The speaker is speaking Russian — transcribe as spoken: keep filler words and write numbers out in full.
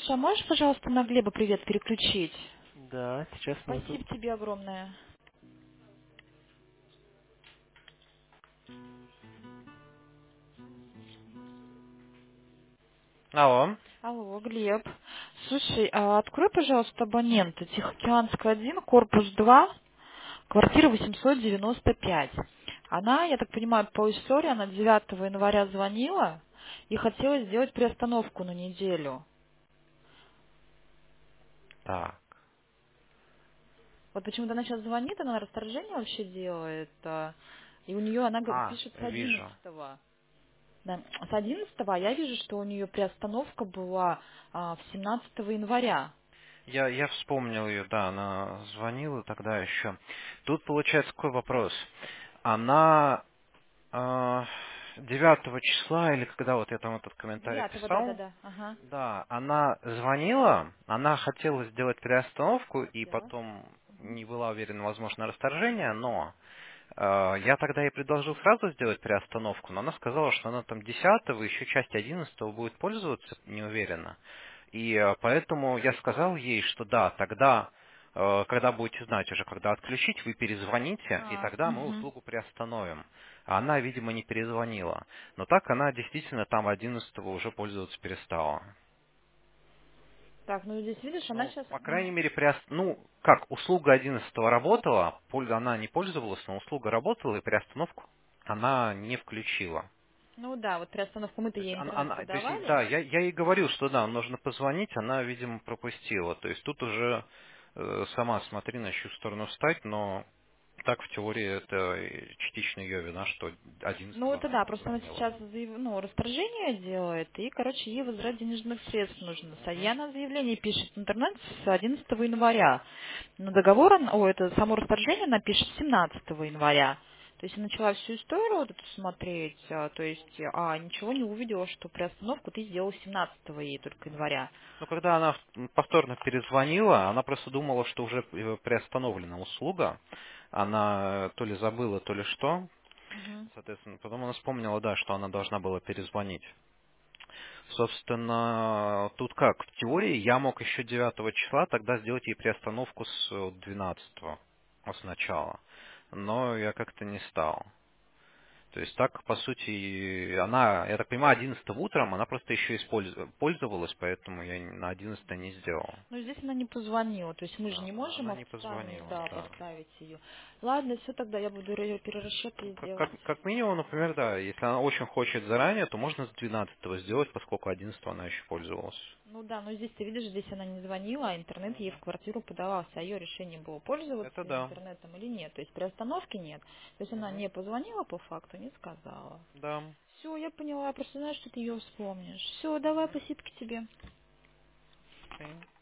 Слушай, а можешь, пожалуйста, на Глеба привет переключить? Да, сейчас минуту. Спасибо тебе огромное. Алло. Алло, Глеб. Слушай, а открой, пожалуйста, абонента Тихоокеанская один, корпус два, квартира восемьсот девяносто пять. Она, я так понимаю, по истории, она девятого января звонила и хотела сделать приостановку на неделю. Так. Вот почему-то она сейчас звонит, она расторжение вообще делает, а, и у нее она г- А, пишет с вижу. одиннадцатого. Да, с одиннадцатого, а я вижу, что у нее приостановка была а, в семнадцатого января. Я, я вспомнил ее, да, она звонила тогда еще. Тут получается какой вопрос. Она э, девятого числа, или когда вот я там этот комментарий Девятого, писал, да-да-да. Ага. да, она звонила, она хотела сделать переостановку и Сделала. потом не была уверена, возможно, расторжение, но Э, Я тогда ей предложил сразу сделать приостановку, но она сказала, что она там десятого, еще часть одиннадцатого будет пользоваться, не уверена. И э, поэтому я сказал ей, что да, тогда, э, когда будете знать уже, когда отключить, вы перезвоните, и А, тогда мы угу. услугу приостановим. А она, видимо, не перезвонила. Но так она действительно там одиннадцатого уже пользоваться перестала. Так, ну здесь видишь, она Ну, сейчас... по крайней мере, приос... ну, как, услуга одиннадцатого работала, поль- она не пользовалась, но услуга работала, и приостановку она не включила. Ну да, вот приостановку мы-то То есть, ей она, интернет она- то есть, подавали. да, я, я ей говорил, что да, нужно позвонить, она, видимо, пропустила. То есть тут уже э, сама смотри, на чью сторону встать, но так в теории это э, частично ее вина, что Ну одиннадцатого это она да, не просто она позвонила. сейчас заяв- ну, расторжение делает, и, короче, ей возврат денежных средств нужно. И Мгм. она заявление пишет в интернет с одиннадцатого января. Но договор, она- о, это само расторжение она пишет семнадцатого января. То есть я начала всю историю вот эту смотреть, а, то есть, а ничего не увидела, что приостановку ты сделал семнадцатого ей только января. Ну, когда она повторно перезвонила, она просто думала, что уже э, приостановлена услуга. Она э, то ли забыла, то ли что. Мгм. Соответственно, потом она вспомнила, да, что она должна была перезвонить. Собственно, тут как? В теории я мог еще девятого числа тогда сделать ей приостановку с э, двенадцатого сначала. Но я как-то не стал. То есть так, по сути, она, я так понимаю, одиннадцатого утром она просто еще использ- пользовалась, поэтому я на одиннадцатое не сделал. Ну, здесь она не позвонила, то есть мы же Да, не она, можем она не официально, позвонила, да, да. поставить ее. Ладно, все, тогда я буду ее перерасчет ей Как, делать. как, как минимум, например, да, если она очень хочет заранее, то можно с двенадцатого сделать, поскольку одиннадцатого она еще пользовалась. Ну да, но здесь ты видишь, здесь она не звонила, а интернет ей в Мгм. квартиру подавался, а ее решение было пользоваться Это да. интернетом или нет. То есть приостановки нет. То есть она Мгм. не позвонила по факту, не сказала. Да. Все, я поняла, я просто знаю, что ты ее вспомнишь. Все, давай, спасибо тебе. Окей.